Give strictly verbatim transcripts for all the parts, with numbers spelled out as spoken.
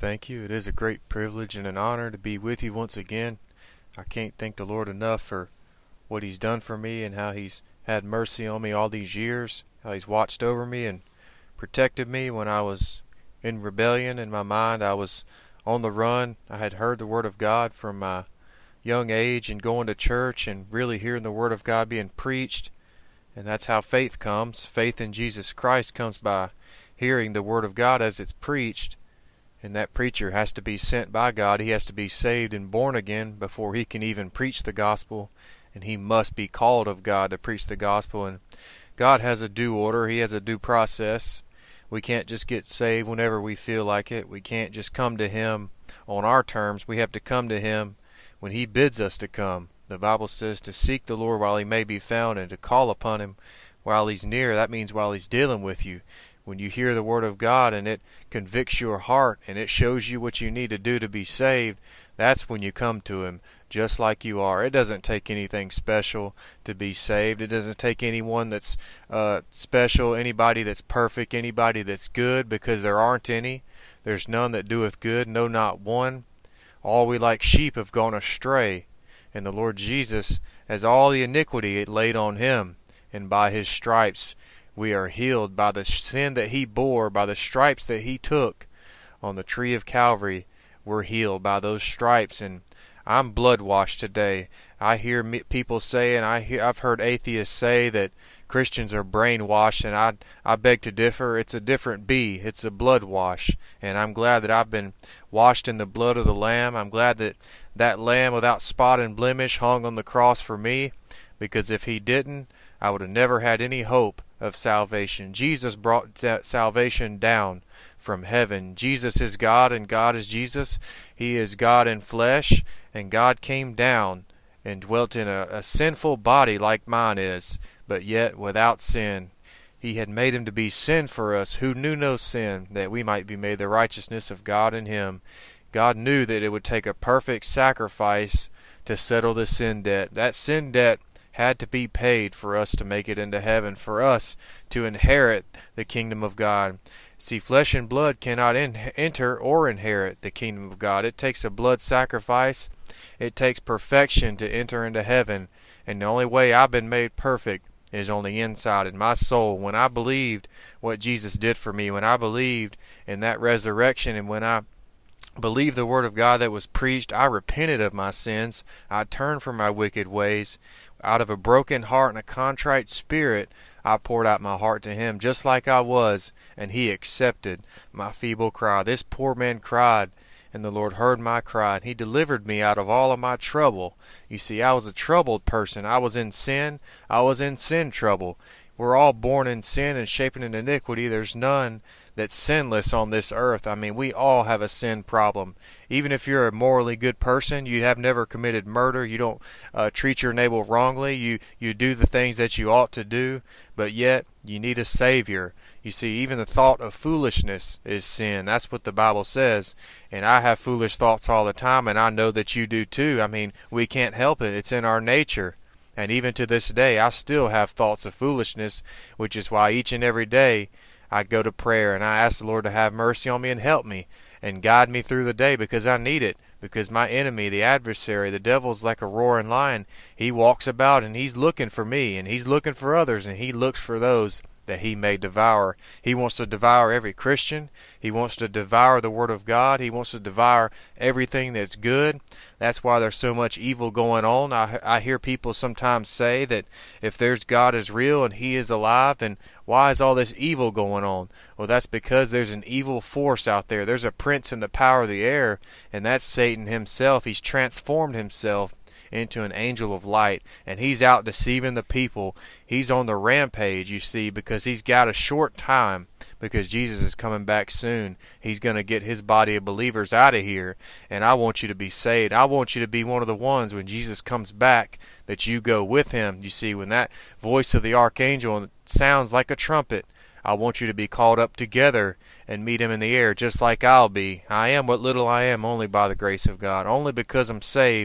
thank you. It is a great privilege and an honor to be with you once again. I can't thank the Lord enough for what He's done for me and how He's had mercy on me all these years, how He's watched over me and protected me when I was in rebellion in my mind. I was on the run. I had heard the Word of God from my young age and going to church and really hearing the Word of God being preached. And that's how faith comes. Faith in Jesus Christ comes by hearing the Word of God as it's preached. And that preacher has to be sent by God. He has to be saved and born again before he can even preach the gospel. And he must be called of God to preach the gospel. And God has a due order. He has a due process. We can't just get saved whenever we feel like it. We can't just come to Him on our terms. We have to come to Him when He bids us to come. The Bible says to seek the Lord while He may be found and to call upon Him while He's near. That means while He's dealing with you. When you hear the Word of God and it convicts your heart and it shows you what you need to do to be saved, that's when you come to Him just like you are. It doesn't take anything special to be saved. It doesn't take anyone that's uh, special, anybody that's perfect, anybody that's good, because there aren't any. There's none that doeth good, no, not one. All we like sheep have gone astray, and the Lord Jesus has all the iniquity laid on Him, and by His stripes we are healed. By the sin that He bore, by the stripes that He took on the tree of Calvary, we're healed by those stripes. And I'm blood washed today. I hear me, people say, and I hear, I've heard atheists say that Christians are brainwashed, and I I beg to differ. It's a different B. It's a blood wash, and I'm glad that I've been washed in the blood of the Lamb. I'm glad that that Lamb without spot and blemish hung on the cross for me, because if He didn't, I would have never had any hope of salvation. Jesus brought that salvation down from heaven. Jesus is God and God is Jesus. He is God in flesh, and God came down and dwelt in a, a sinful body like mine is, but yet without sin. He had made Him to be sin for us who knew no sin, that we might be made the righteousness of God in Him. God knew that it would take a perfect sacrifice to settle the sin debt. That sin debt had to be paid for us to make it into heaven, for us to inherit the kingdom of God. See, flesh and blood cannot in- enter or inherit the kingdom of God. It takes a blood sacrifice. It takes perfection to enter into heaven. And the only way I've been made perfect is on the inside, in my soul. When I believed what Jesus did for me, when I believed in that resurrection, and when I believed the word of God that was preached, I repented of my sins. I turned from my wicked ways. Out of a broken heart and a contrite spirit, I poured out my heart to Him just like I was, and He accepted my feeble cry. This poor man cried, and the Lord heard my cry, and He delivered me out of all of my trouble. You see, I was a troubled person. I was in sin. I was in sin trouble. We're all born in sin and shaping in iniquity. There's none that's sinless on this earth. I mean, we all have a sin problem. Even if you're a morally good person, you have never committed murder, you don't uh, treat your neighbor wrongly, you, you do the things that you ought to do, but yet you need a Savior. You see, even the thought of foolishness is sin. That's what the Bible says. And I have foolish thoughts all the time, and I know that you do too. I mean, we can't help it. It's in our nature. And even to this day, I still have thoughts of foolishness, which is why each and every day I go to prayer and I ask the Lord to have mercy on me and help me and guide me through the day, because I need it. Because my enemy, the adversary, the devil's like a roaring lion. He walks about and he's looking for me, and he's looking for others, and he looks for those that he may devour. He wants to devour every Christian. He wants to devour the Word of God. He wants to devour everything that's good. That's why there's so much evil going on. I, I hear people sometimes say that if there's God is real and He is alive, then why is all this evil going on? Well, that's because there's an evil force out there. There's a prince in the power of the air, and that's Satan himself. He's transformed himself into an angel of light, and he's out deceiving the people. He's on the rampage, you see, because he's got a short time, because Jesus is coming back soon. He's going to get His body of believers out of here, and I want you to be saved. I want you to be one of the ones when Jesus comes back that you go with Him. You see, when that voice of the archangel sounds like a trumpet, I want you to be called up together and meet Him in the air, just like I'll be. I am what little I am only by the grace of God. Only because I'm saved,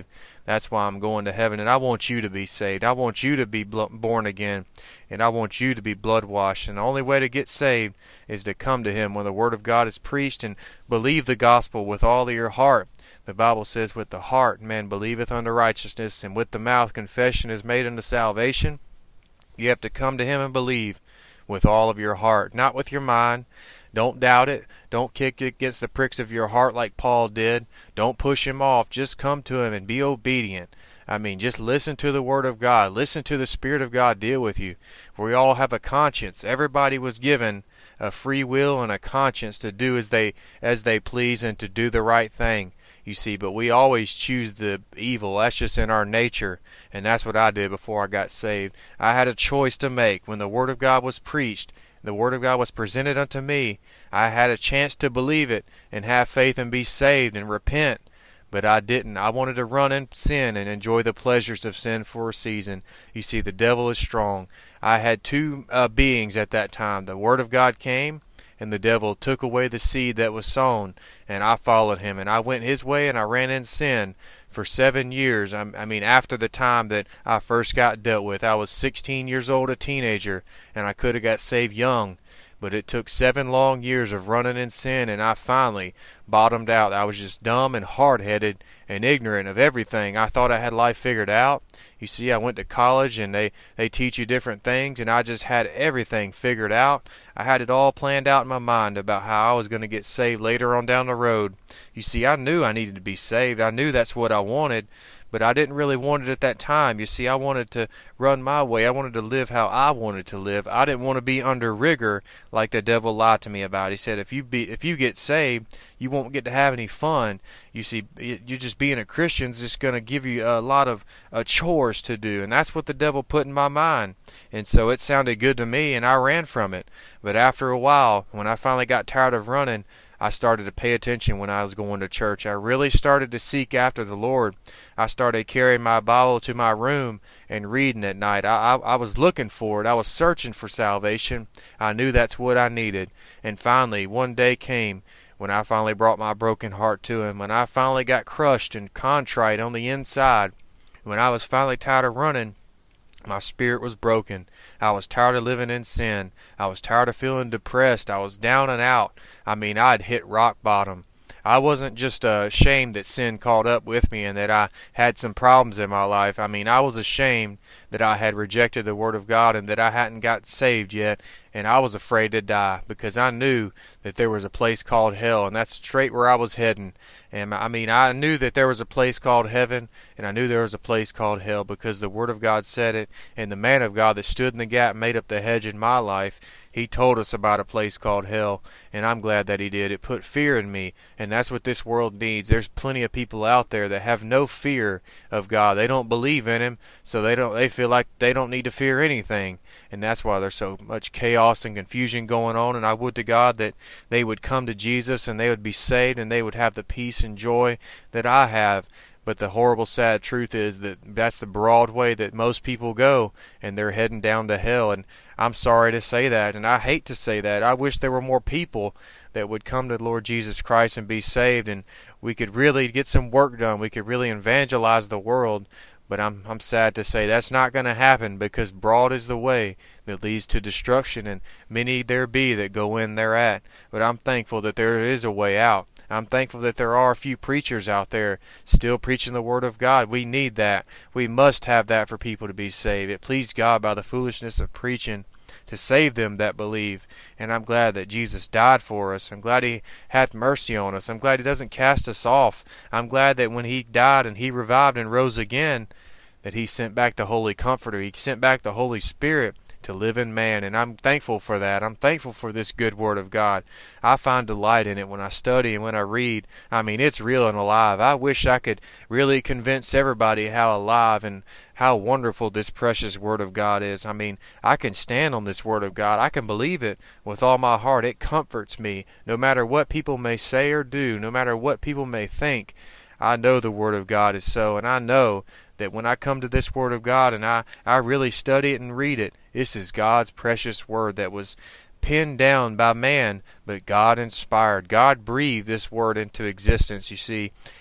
That's why I'm going to heaven, and I want you to be saved. I want you to be born again, and I want you to be blood washed. And the only way to get saved is to come to him when the word of God is preached and believe the gospel with all of your heart. The Bible says, with the heart man believeth unto righteousness, and with the mouth confession is made unto salvation. You have to come to him and believe with all of your heart, not with your mind. Don't doubt it. Don't kick against the pricks of your heart like Paul did. Don't push him off. Just come to him and be obedient. I mean, just listen to the word of God. Listen to the Spirit of God deal with you. We all have a conscience. Everybody was given a free will and a conscience to do as they as they please and to do the right thing. You see, but we always choose the evil. That's just in our nature, and that's what I did before I got saved. I had a choice to make. When the Word of God was preached, the Word of God was presented unto me, I had a chance to believe it and have faith and be saved and repent, but I didn't. I wanted to run in sin and enjoy the pleasures of sin for a season. You see, the devil is strong. I had two uh, beings at that time. The Word of God came, and the devil took away the seed that was sown, and I followed him, and I went his way, and I ran in sin for seven years. I, I mean, after the time that I first got dealt with, I was sixteen years old, a teenager, and I could have got saved young, but it took seven long years of running in sin, and I finally bottomed out. I was just dumb and hard-headed and ignorant of everything. I thought I had life figured out. You see, I went to college, and they, they teach you different things, and I just had everything figured out. I had it all planned out in my mind about how I was going to get saved later on down the road. You see, I knew I needed to be saved. I knew that's what I wanted, but I didn't really want it at that time. You see, I wanted to run my way. I wanted to live how I wanted to live. I didn't want to be under rigor like the devil lied to me about. He said, if you be, if you get saved, you won't get to have any fun. You see, you just being a Christian is just going to give you a lot of uh, chores to do, and that's what the devil put in my mind. And so it sounded good to me, and I ran from it. But after a while, when I finally got tired of running, I started to pay attention when I was going to church. I really started to seek after the Lord. I started carrying my Bible to my room and reading at night. I, I, I was looking for it. I was searching for salvation. I knew that's what I needed. And finally, one day came when I finally brought my broken heart to Him, when I finally got crushed and contrite on the inside, when I was finally tired of running. My spirit was broken. I was tired of living in sin. I was tired of feeling depressed. I was down and out. I mean, I'd hit rock bottom. I wasn't just uh, ashamed that sin caught up with me and that I had some problems in my life. I mean, I was ashamed that I had rejected the Word of God and that I hadn't got saved yet, and I was afraid to die because I knew that there was a place called hell, and that's straight where I was heading. And I mean, I knew that there was a place called heaven, and I knew there was a place called hell because the Word of God said it, and the man of God that stood in the gap and made up the hedge in my life, he told us about a place called hell, and I'm glad that he did. It put fear in me, and that's what this world needs. There's plenty of people out there that have no fear of God. They don't believe in Him, so they don't. They feel like they don't need to fear anything, and that's why there's so much chaos and confusion going on. And I would to God that they would come to Jesus and they would be saved and they would have the peace and joy that I have. But the horrible, sad truth is that that's the broad way that most people go, and they're heading down to hell. And I'm sorry to say that, and I hate to say that. I wish there were more people that would come to the Lord Jesus Christ and be saved, and we could really get some work done. We could really evangelize the world. But I'm I'm sad to say that's not going to happen because broad is the way that leads to destruction, and many there be that go in thereat. But I'm thankful that there is a way out. I'm thankful that there are a few preachers out there still preaching the Word of God. We need that. We must have that for people to be saved. It pleased God by the foolishness of preaching to save them that believe. And I'm glad that Jesus died for us. I'm glad He had mercy on us. I'm glad He doesn't cast us off. I'm glad that when He died and He revived and rose again, that He sent back the Holy Comforter. He sent back the Holy Spirit to live in man, and I'm thankful for that. I'm thankful for this good Word of God. I find delight in it when I study and when I read. I mean, it's real and alive. I wish I could really convince everybody how alive and how wonderful this precious Word of God is. I mean, I can stand on this Word of God. I can believe it with all my heart. It comforts me. No matter what people may say or do, no matter what people may think, I know the Word of God is so, and I know that when I come to this Word of God and I, I really study it and read it, this is God's precious Word that was penned down by man, but God inspired. God breathed this Word into existence, you see.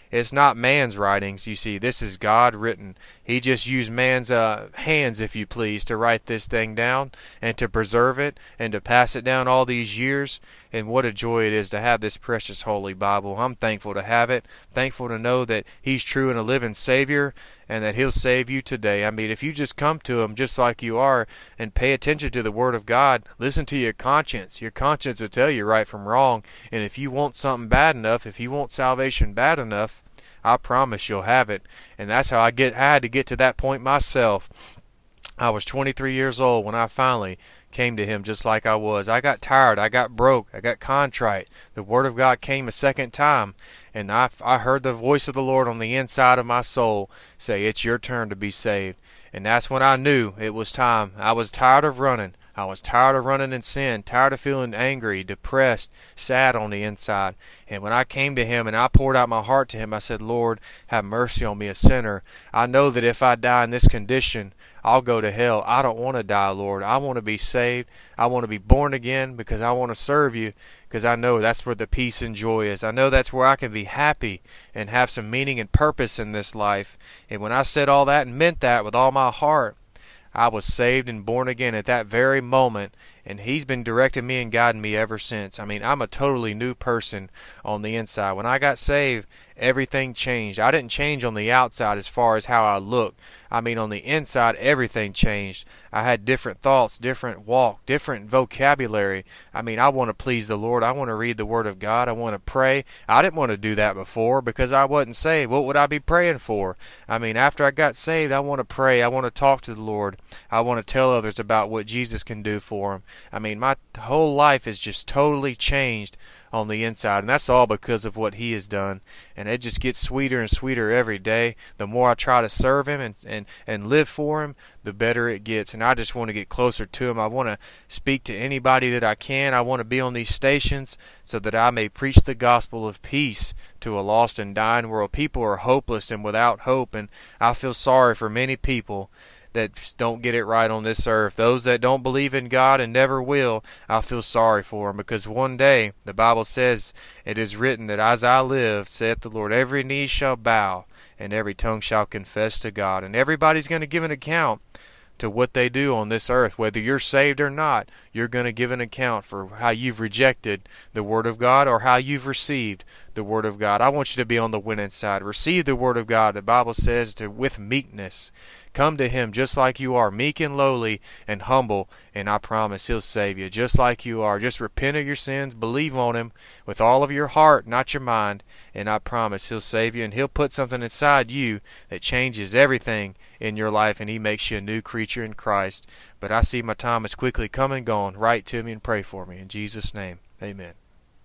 It's not man's writings, you see. This is God written. He just used man's uh, hands, if you please, to write this thing down and to preserve it and to pass it down all these years. And what a joy it is to have this precious Holy Bible. I'm thankful to have it. Thankful to know that He's true and a living Savior, and that He'll save you today. I mean, if you just come to Him just like you are and pay attention to the Word of God, listen to your conscience. Your conscience will tell you right from wrong. And if you want something bad enough, if you want salvation bad enough, I promise you'll have it. And that's how I get. I had to get to that point myself. I was twenty-three years old when I finally came to Him just like I was. I got tired. I got broke. I got contrite. The Word of God came a second time, and I, I heard the voice of the Lord on the inside of my soul say, it's your turn to be saved. And that's when I knew it was time. I was tired of running. I was tired of running in sin, tired of feeling angry, depressed, sad on the inside. And when I came to Him and I poured out my heart to Him, I said, Lord, have mercy on me, a sinner. I know that if I die in this condition, I'll go to hell. I don't want to die, Lord. I want to be saved. I want to be born again because I want to serve You, because I know that's where the peace and joy is. I know that's where I can be happy and have some meaning and purpose in this life. And when I said all that and meant that with all my heart, I was saved and born again at that very moment, and He's been directing me and guiding me ever since. I mean, I'm a totally new person on the inside. When I got saved, everything changed. I didn't change on the outside as far as how I looked. I mean, on the inside, everything changed. I had different thoughts, different walk, different vocabulary. I mean, I want to please the Lord. I want to read the Word of God. I want to pray. I didn't want to do that before because I wasn't saved. What would I be praying for? I mean, after I got saved, I want to pray. I want to talk to the Lord. I want to tell others about what Jesus can do for them. I mean, my whole life is just totally changed on the inside, and that's all because of what He has done. And it just gets sweeter and sweeter every day. The more I try to serve Him and, and, and live for Him, the better it gets. And I just want to get closer to Him. I want to speak to anybody that I can. I want to be on these stations so that I may preach the gospel of peace to a lost and dying world. People are hopeless and without hope, and I feel sorry for many people that don't get it right on this earth. Those that don't believe in God and never will, I feel sorry for them, because one day the Bible says, it is written that as I live, saith the Lord, every knee shall bow and every tongue shall confess to God. And everybody's going to give an account to what they do on this earth. Whether you're saved or not, you're going to give an account for how you've rejected the Word of God or how you've received the Word of God. I want you to be on the winning side. Receive the Word of God. The Bible says to with meekness. Come to Him just like you are, meek and lowly and humble, and I promise He'll save you just like you are. Just repent of your sins, believe on Him with all of your heart, not your mind, and I promise He'll save you, and He'll put something inside you that changes everything in your life, and He makes you a new creature in Christ. But I see my time is quickly come and gone. Write to me and pray for me. In Jesus' name, amen.